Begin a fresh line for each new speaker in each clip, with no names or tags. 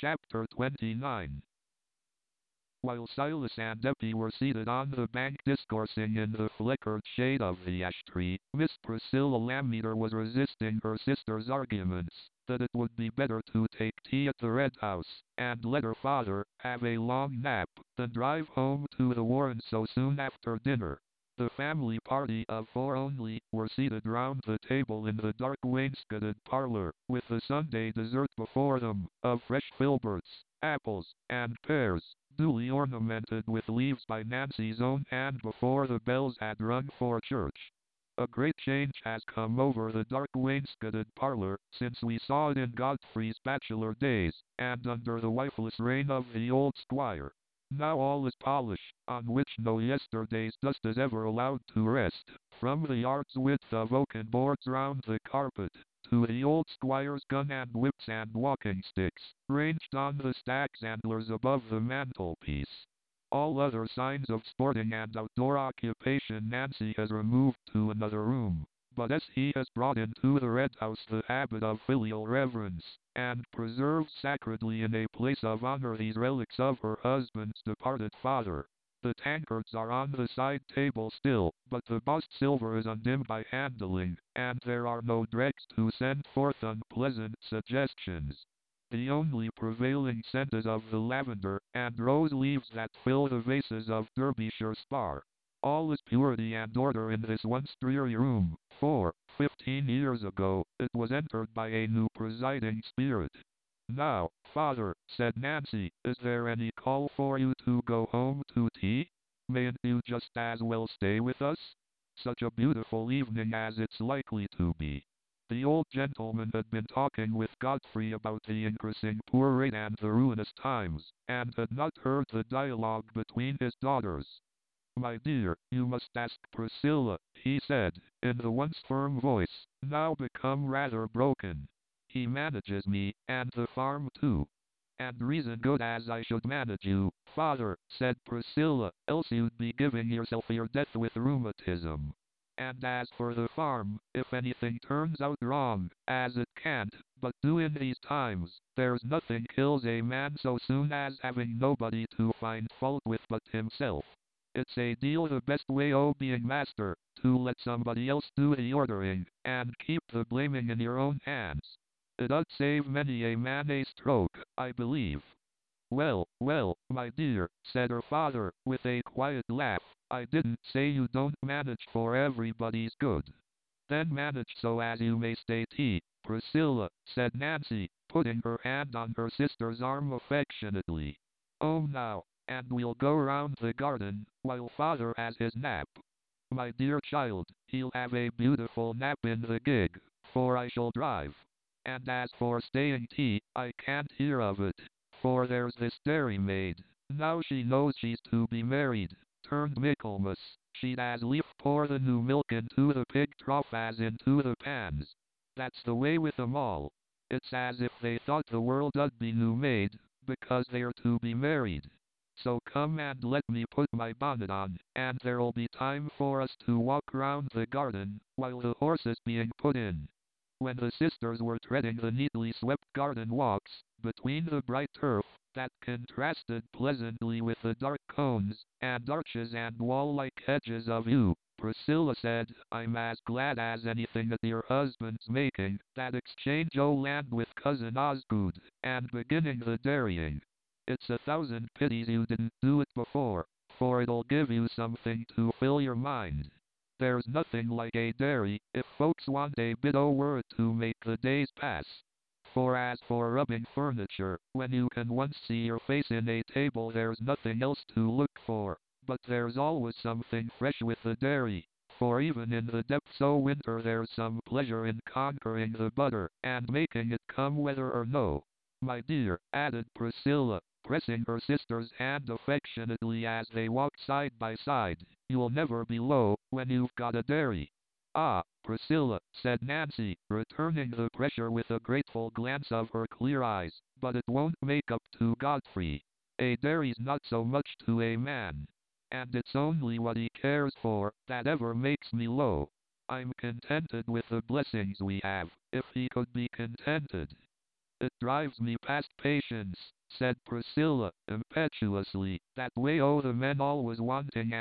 Chapter 29. While Silas and Eppie were seated on the bank discoursing in the flickered shade of the ash tree, Miss Priscilla Lammeter was resisting her sister's arguments that it would be better to take tea at the Red House, and let her father have a long nap, than drive home to the Warrens so soon after dinner. The family party of four only were seated round the table in the dark wainscoted parlour, with the Sunday dessert before them, of fresh filberts, apples, and pears, duly ornamented with leaves by Nancy's own hand before the bells had rung for church. A great change has come over the dark wainscoted parlour since we saw it in Godfrey's bachelor days, and under the wifeless reign of the old squire. Now all is polish, on which no yesterday's dust is ever allowed to rest, from the yard's width of oaken boards round the carpet, to the old squire's gun and whips and walking sticks, ranged on the stacks antlers above the mantelpiece. All other signs of sporting and outdoor occupation Nancy has removed to another room, but as he has brought into the Red House the habit of filial reverence, and preserved sacredly in a place of honor these relics of her husband's departed father. The tankards are on the side table still, but the bossed silver is undimmed by handling, and there are no dregs to send forth unpleasant suggestions. The only prevailing scent is of the lavender and rose leaves that fill the vases of Derbyshire spar. All is purity and order in this once dreary room, for, 15 years ago, it was entered by a new presiding spirit. "Now, father," said Nancy, "is there any call for you to go home to tea? Mayn't you just as well stay with us? Such a beautiful evening as it's likely to be." The old gentleman had been talking with Godfrey about the increasing poor rate and the ruinous times, and had not heard the dialogue between his daughters. "My dear, you must ask Priscilla," he said, in the once firm voice, now become rather broken. "He manages me, and the farm too." "And reason good as I should manage you, father," said Priscilla, "else you'd be giving yourself your death with rheumatism. And as for the farm, if anything turns out wrong, as it can't but do in these times, there's nothing kills a man so soon as having nobody to find fault with but himself. It's a deal the best way o' being master, to let somebody else do the ordering, and keep the blaming in your own hands. It 'ud save many a man a stroke, I believe." "Well, well, my dear," said her father, with a quiet laugh, "I didn't say you don't manage for everybody's good." "Then manage so as you may stay tea, Priscilla," said Nancy, putting her hand on her sister's arm affectionately. "Oh now, and we'll go round the garden, while father has his nap. My dear child, he'll have a beautiful nap in the gig, for I shall drive. And as for staying tea, I can't hear of it, for there's this dairymaid, now she knows she's to be married, turned Michaelmas, she'd as lief pour the new milk into the pig trough as into the pans. That's the way with 'em all. It's as if they thought the world 'ud be new made, because they're to be married. So come and let me put my bonnet on, and there'll be time for us to walk round the garden, while the horse is being put in." When the sisters were treading the neatly swept garden walks, between the bright turf, that contrasted pleasantly with the dark cones, and arches and wall-like hedges of yew, Priscilla said, "I'm as glad as anything at your husband's making that exchange o' land with cousin Osgood, and beginning the dairying. It's 1,000 pities you didn't do it before, for it'll give you something to fill your mind. There's nothing like a dairy, if folks want a bit o' word to make the days pass. For as for rubbing furniture, when you can once see your face in a table there's nothing else to look for, but there's always something fresh with the dairy, for even in the depths o' winter there's some pleasure in conquering the butter, and making it come whether or no. My dear," added Priscilla, pressing her sister's hand affectionately as they walked side by side, "you'll never be low, when you've got a dairy." "Ah, Priscilla," said Nancy, returning the pressure with a grateful glance of her clear eyes, "but it won't make up to Godfrey. A dairy's not so much to a man. And it's only what he cares for, that ever makes me low. I'm contented with the blessings we have, if he could be contented." It drives me past patience, said Priscilla, impetuously, that way the men always wanting,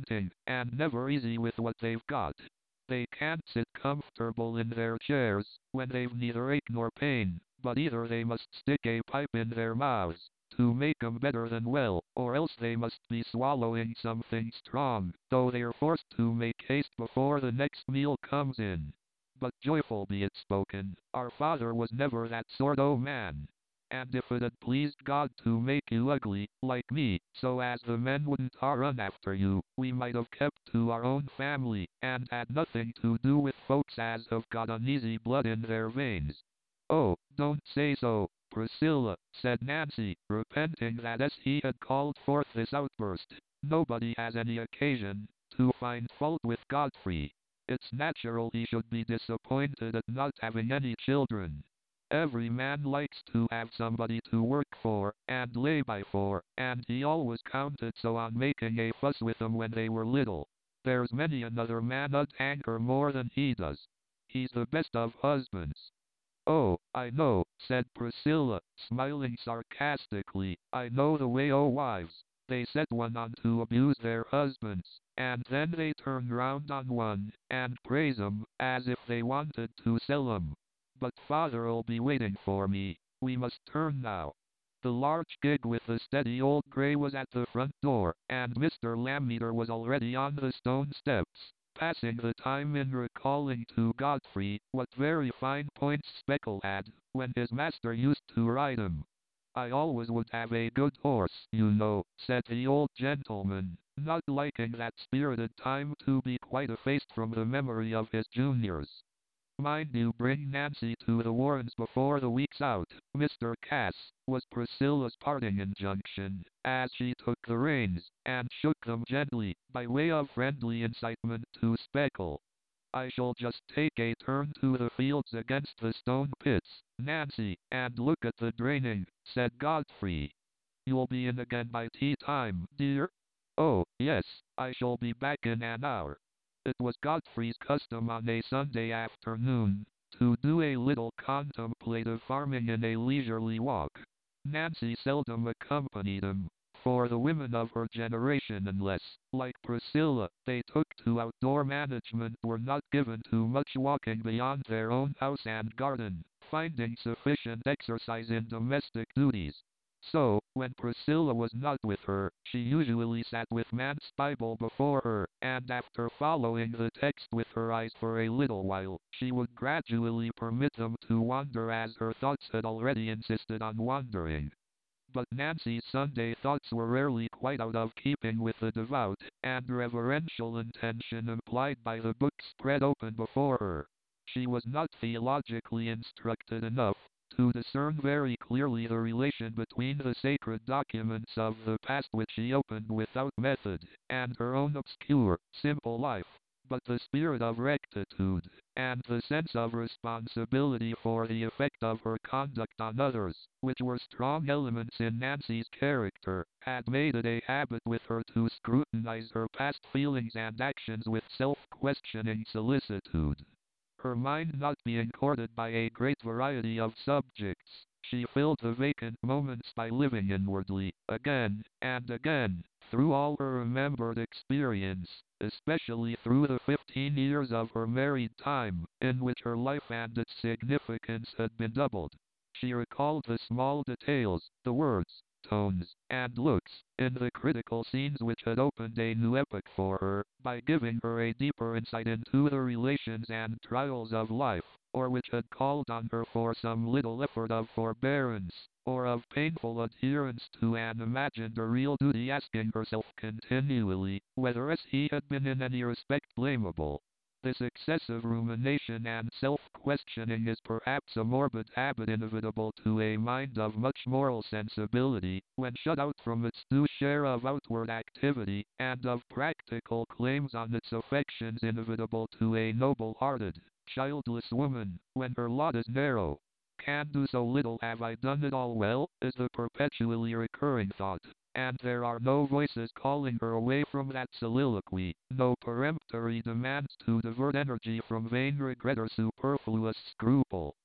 and never easy with what they've got. They can't sit comfortable in their chairs, when they've neither ache nor pain, but either they must stick a pipe in their mouths, to make 'em better than well, or else they must be swallowing something strong, though they're forced to make haste before the next meal comes in. But joyful be it spoken, our father was never that sort o' man. And if it had pleased God to make you ugly, like me, so as the men wouldn't run after you, we might have kept to our own family, and had nothing to do with folks as have got uneasy blood in their veins. Oh, don't say so, Priscilla, said Nancy, repenting that as he had called forth this outburst, nobody has any occasion to find fault with Godfrey. It's natural he should be disappointed at not having any children. Every man likes to have somebody to work for, and lay by for, and he always counted so on making a fuss with 'em when they were little. There's many another man 'ud hanker more than he does. He's the best of husbands. Oh, I know, said Priscilla, smiling sarcastically. I know the way o' wives. They set one on to abuse their husbands, and then they turn round on one, and praise 'em, as if they wanted to sell 'em. But father'll be waiting for me. We must turn now. The large gig with the steady old grey was at the front door, and Mr. Lammeter was already on the stone steps, passing the time in recalling to Godfrey what very fine points Speckle had, when his master used to ride him. I always would have a good horse, you know, said the old gentleman, not liking that spirited time to be quite effaced from the memory of his juniors. Mind you bring Nancy to the Warrens before the week's out, Mr. Cass, was Priscilla's parting injunction, as she took the reins, and shook them gently, by way of friendly incitement to Speckle. I shall just take a turn to the fields against the stone pits, Nancy, and look at the draining, said Godfrey. You'll be in again by tea time, dear? Oh, yes, I shall be back in an hour. It was Godfrey's custom on a Sunday afternoon to do a little contemplative farming in a leisurely walk. Nancy seldom accompanied him, for the women of her generation, unless, like Priscilla, they took to outdoor management, were not given to much walking beyond their own house and garden, finding sufficient exercise in domestic duties. So, when Priscilla was not with her, she usually sat with Man's Bible before her, and after following the text with her eyes for a little while, she would gradually permit them to wander as her thoughts had already insisted on wandering. But Nancy's Sunday thoughts were rarely quite out of keeping with the devout and reverential intention implied by the book spread open before her. She was not theologically instructed enough to discern very clearly the relation between the sacred documents of the past which she opened without method, and her own obscure, simple life. But the spirit of rectitude, and the sense of responsibility for the effect of her conduct on others, which were strong elements in Nancy's character, had made it a habit with her to scrutinize her past feelings and actions with self-questioning solicitude. Her mind not being courted by a great variety of subjects, she filled the vacant moments by living inwardly, again and again, through all her remembered experience, especially through the 15 years of her married time, in which her life and its significance had been doubled. She recalled the small details, the words, tones, and looks, in the critical scenes which had opened a new epoch for her, by giving her a deeper insight into the relations and trials of life, or which had called on her for some little effort of forbearance, or of painful adherence to an imagined or real duty, asking herself continually, whether as he had been in any respect blamable. This excessive rumination and self-questioning is perhaps a morbid habit inevitable to a mind of much moral sensibility, when shut out from its due share of outward activity, and of practical claims on its affections, inevitable to a noble-hearted, childless woman, when her lot is narrow. Can do so little, have I done it all well, is the perpetually recurring thought. And there are no voices calling her away from that soliloquy, no peremptory demands to divert energy from vain regret or superfluous scruple.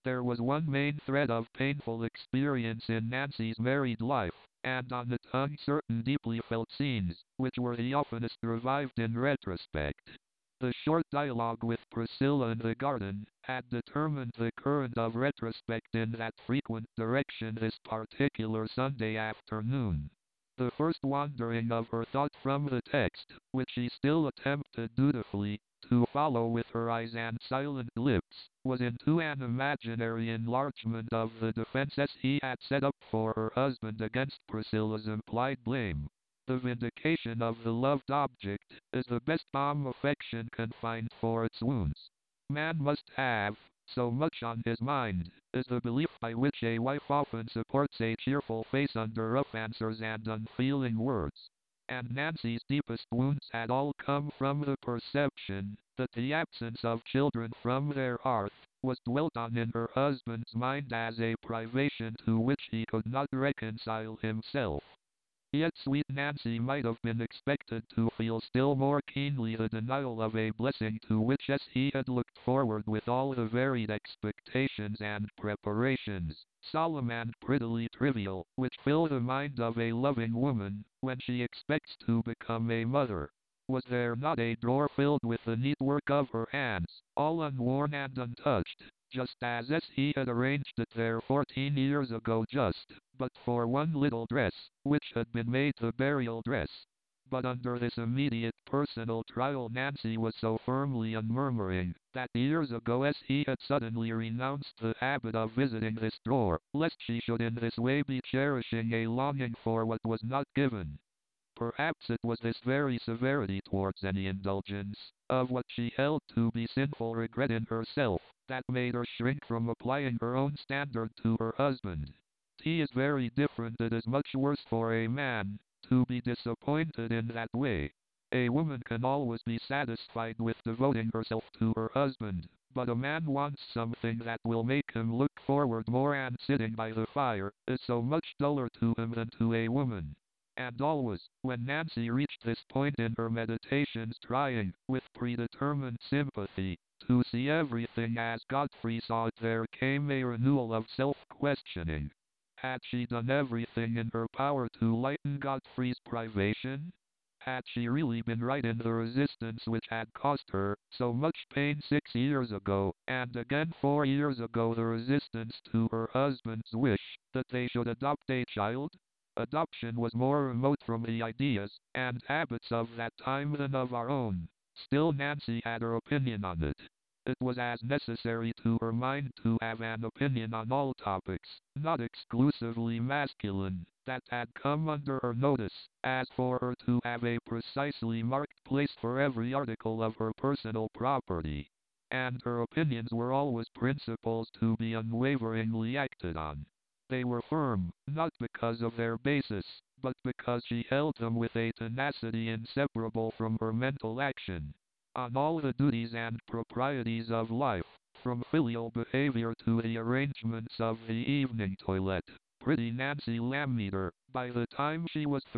There was one main thread of painful experience in Nancy's married life, and on it hung certain deeply felt scenes, which were the oftenest revived in retrospect. The short dialogue with Priscilla in the garden had determined the current of retrospect in that frequent direction this particular Sunday afternoon. The first wandering of her thought from the text, which she still attempted dutifully to follow with her eyes and silent lips, was into an imaginary enlargement of the defenses he had set up for her husband against Priscilla's implied blame. The vindication of the loved object is the best balm affection can find for its wounds. Man must have so much on his mind, is the belief by which a wife often supports a cheerful face under rough answers and unfeeling words. And Nancy's deepest wounds had all come from the perception that the absence of children from their hearth was dwelt on in her husband's mind as a privation to which he could not reconcile himself. Yet sweet Nancy might have been expected to feel still more keenly the denial of a blessing to which as he had looked forward with all the varied expectations and preparations, solemn and prettily trivial, which fill the mind of a loving woman when she expects to become a mother. Was there not a drawer filled with the neat work of her hands, all unworn and untouched, just as he had arranged it there 14 years ago but for one little dress, which had been made the burial dress? But under this immediate personal trial Nancy was so firmly unmurmuring, that years ago he had suddenly renounced the habit of visiting this drawer, lest she should in this way be cherishing a longing for what was not given. Perhaps it was this very severity towards any indulgence of what she held to be sinful regret in herself that made her shrink from applying her own standard to her husband. He is very different. It is much worse for a man to be disappointed in that way. A woman can always be satisfied with devoting herself to her husband, but a man wants something that will make him look forward more, and sitting by the fire is so much duller to him than to a woman. And always, when Nancy reached this point in her meditations, trying, with predetermined sympathy, to see everything as Godfrey saw it, there came a renewal of self-questioning. Had she done everything in her power to lighten Godfrey's privation? Had she really been right in the resistance which had cost her so much pain 6 years ago, and again 4 years ago the resistance to her husband's wish that they should adopt a child? Adoption was more remote from the ideas and habits of that time than of our own. Still Nancy had her opinion on it. It was as necessary to her mind to have an opinion on all topics, not exclusively masculine, that had come under her notice, as for her to have a precisely marked place for every article of her personal property. And her opinions were always principles to be unwaveringly acted on. They were firm, not because of their basis, but because she held them with a tenacity inseparable from her mental action. On all the duties and proprieties of life, from filial behavior to the arrangements of the evening toilet, pretty Nancy Lammeter, by the time she was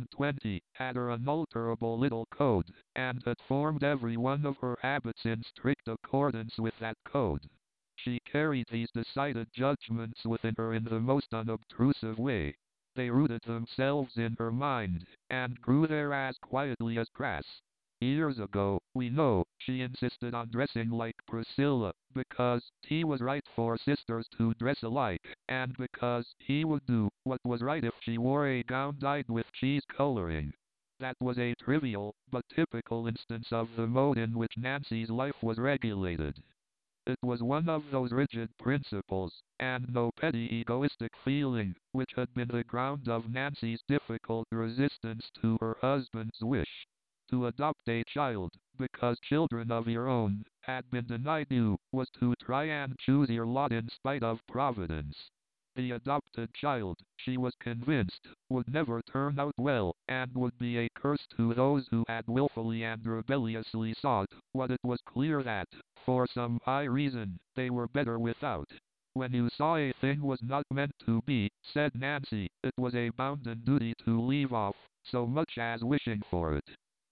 23, had her unalterable little code, and had formed every one of her habits in strict accordance with that code. She carried these decided judgments within her in the most unobtrusive way. They rooted themselves in her mind, and grew there as quietly as grass. Years ago, we know, she insisted on dressing like Priscilla, because he was right for sisters to dress alike, and because he would do what was right if she wore a gown dyed with cheese coloring. That was a trivial, but typical instance of the mode in which Nancy's life was regulated. It was one of those rigid principles, and no petty egoistic feeling, which had been the ground of Nancy's difficult resistance to her husband's wish to adopt a child, because children of your own had been denied you, was to try and choose your lot in spite of Providence. The adopted child, she was convinced, would never turn out well, and would be a curse to those who had willfully and rebelliously sought what it was clear that, for some high reason, they were better without. When you saw a thing was not meant to be, said Nancy, it was a bounden duty to leave off, so much as wishing for it.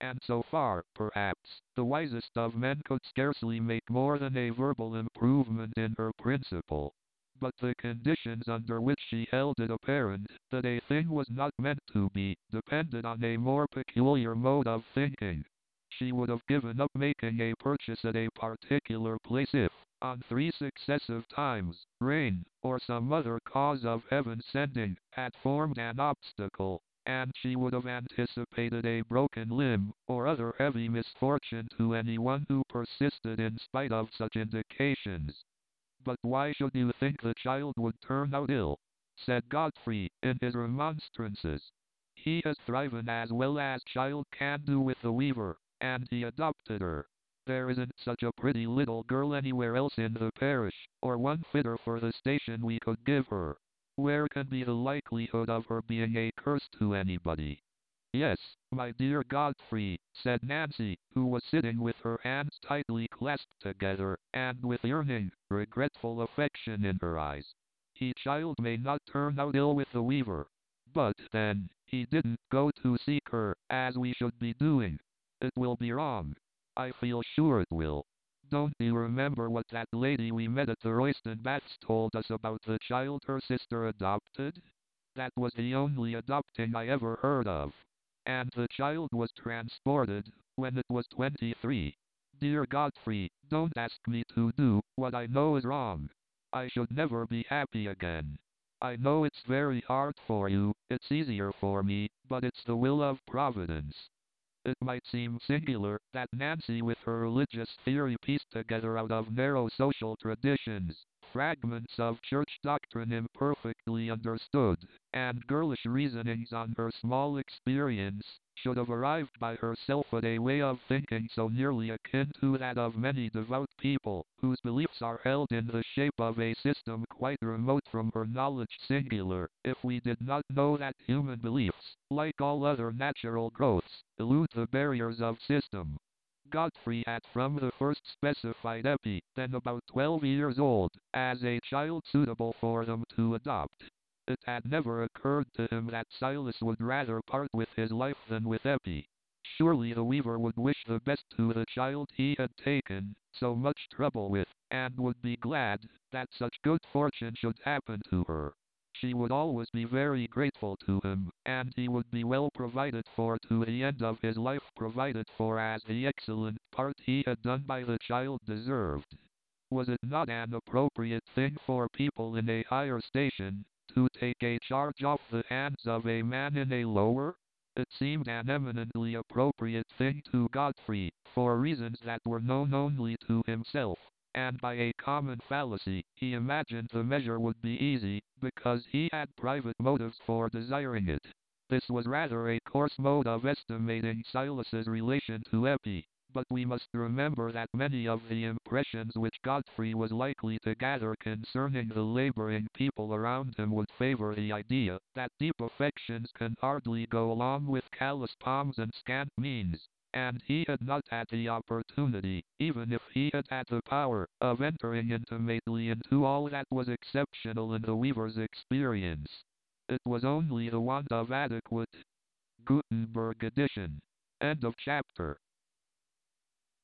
and so far, perhaps, the wisest of men could scarcely make more than a verbal improvement in her principle. But the conditions under which she held it apparent that a thing was not meant to be depended on a more peculiar mode of thinking. She would have given up making a purchase at a particular place if, on 3 successive times, rain, or some other cause of heaven sending, had formed an obstacle, and she would have anticipated a broken limb, or other heavy misfortune to anyone who persisted in spite of such indications. But why should you think the child would turn out ill? Said Godfrey, in his remonstrances. He has thriven as well as child can do with the weaver, and he adopted her. There isn't such a pretty little girl anywhere else in the parish, or one fitter for the station we could give her. Where can be the likelihood of her being a curse to anybody? Yes, my dear Godfrey, said Nancy, who was sitting with her hands tightly clasped together, and with yearning, regretful affection in her eyes. He child may not turn out ill with the weaver. But, then, he didn't go to seek her, as we should be doing. It will be wrong. I feel sure it will. Don't you remember what that lady we met at the Royston Baths told us about the child her sister adopted? That was the only adopting I ever heard of. And the child was transported, when it was 23. Dear Godfrey, don't ask me to do what I know is wrong. I should never be happy again. I know it's very hard for you, it's easier for me, but it's the will of Providence. It might seem singular that Nancy with her religious theory pieced together out of narrow social traditions, fragments of church doctrine imperfectly understood, and girlish reasonings on her small experience, should have arrived by herself at a way of thinking so nearly akin to that of many devout people, whose beliefs are held in the shape of a system quite remote from her knowledge singular, if we did not know that human beliefs, like all other natural growths, elude the barriers of system. Godfrey had from the first specified Eppie, then about 12 years old, as a child suitable for them to adopt. It had never occurred to him that Silas would rather part with his life than with Eppie. Surely the weaver would wish the best to the child he had taken so much trouble with, and would be glad that such good fortune should happen to her. She would always be very grateful to him, and he would be well provided for to the end of his life, provided for as the excellent part he had done by the child deserved. Was it not an appropriate thing for people in a higher station to take a charge off the hands of a man in a lower? It seemed an eminently appropriate thing to Godfrey, for reasons that were known only to himself, and by a common fallacy, he imagined the measure would be easy, because he had private motives for desiring it. This was rather a coarse mode of estimating Silas's relation to Eppie, but we must remember that many of the impressions which Godfrey was likely to gather concerning the laboring people around him would favor the idea that deep affections can hardly go along with callous palms and scant means, and he had not had the opportunity, even if he had had the power, of entering intimately into all that was exceptional in the weaver's experience. It was only the want of adequate Gutenberg edition. End of chapter.